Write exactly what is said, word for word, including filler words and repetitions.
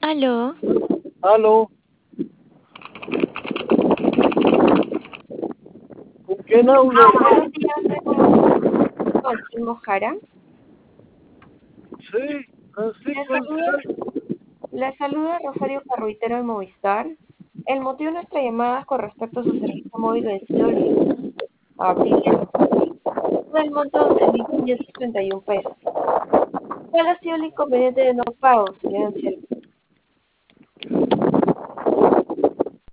Aló, Aló, ¿con quién hablo? buenos días, me comunico con el Mojara. Sí, Le Francisco, ¿es saluda, usted? le saluda Rosario Carruitero de Movistar. El motivo de nuestra llamada es con respecto a su servicio móvil vencido el abril del monto de once mil quinientos treinta y uno pesos. ¿Cuál ha sido el inconveniente de no pago, señor Anciel?